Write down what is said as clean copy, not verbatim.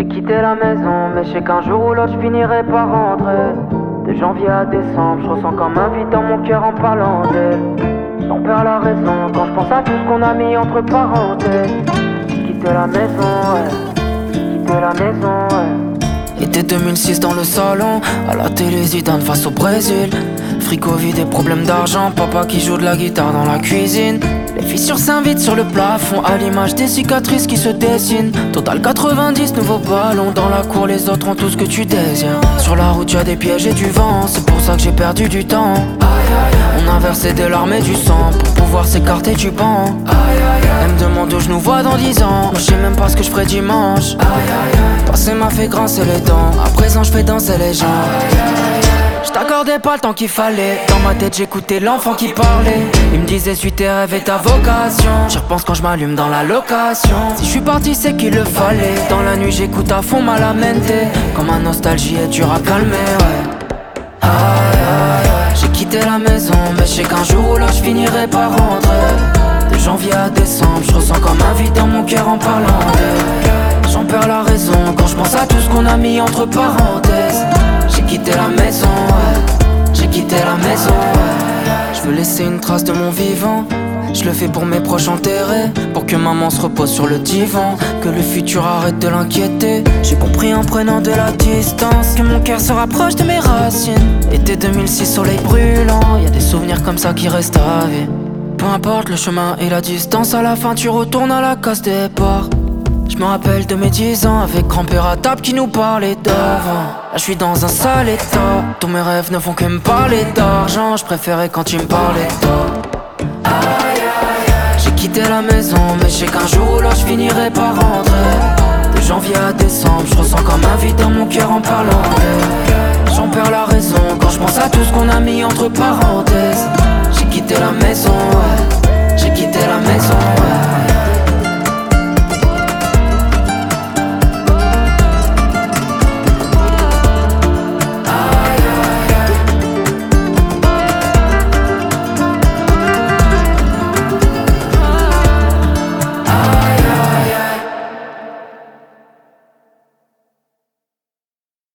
J'ai quitté la maison, mais je sais qu'un jour ou l'autre je finirai par rentrer. De janvier à décembre, je ressens comme un vide dans mon cœur en parlant d'elle. J'en perds la raison quand je pense à tout ce qu'on a mis entre parenthèses. J'ai quitté la maison, ouais. J'ai quitté la maison, ouais. Été 2006 dans le salon, à la télé Zidane face au Brésil. Frigo vide et problème d'argent, papa qui joue de la guitare dans la cuisine. Les fissures s'invitent sur le plafond, à l'image des cicatrices qui se dessinent. Total 90, nouveau ballon dans la cour, les autres ont tout ce que tu désires. Sur la route y'a des pièges et du vent, c'est pour ça que j'ai perdu du temps. On a versé des larmes et du sang pour pouvoir s'écarter du banc. Elle me demande où je nous vois dans 10 ans, moi je sais même pas ce que je ferai dimanche. Passé m'a fait grincer les dents, à présent je fais danser les gens. Je t'accordais pas le temps qu'il fallait. Dans ma tête j'écoutais l'enfant qui parlait. Il me disait suis tes rêves et ta vocation. J'y repense quand je m'allume dans la location. Si je suis parti c'est qu'il le fallait. Dans la nuit j'écoute à fond Malamente. Comme ma nostalgie est dure à calmer, ouais. J'ai quitté la maison, mais je sais qu'un jour ou l'autre je finirai par rentrer. De janvier à décembre, je ressens comme un vide dans mon cœur en parlant d'elle. J'en perds la raison quand je pense à tout ce qu'on a mis entre parenthèses. J'ai quitté la maison, ouais. J'ai quitté la maison, ouais. Je veux laisser une trace de mon vivant. Je le fais pour mes proches enterrés, pour que maman se repose sur le divan, que le futur arrête de l'inquiéter. J'ai compris en prenant de la distance que mon cœur se rapproche de mes racines. Été 2006, soleil brûlant, y a des souvenirs comme ça qui restent à vie. Peu importe le chemin et la distance, à la fin tu retournes à la case départ. Je me rappelle de mes 10 ans avec grand-père à table qui nous parlait d'avant. Là je suis dans un sale état, tous mes rêves ne font que me parler d'argent. Je préférais quand il me parlait de toi. J'ai quitté la maison, mais je sais qu'un jour ou l'autre je finirai par rentrer. De janvier à décembre, je ressens comme un vide dans mon cœur en parlant d'elle. J'en perds la raison quand je pense à tout ce qu'on a mis entre parenthèses.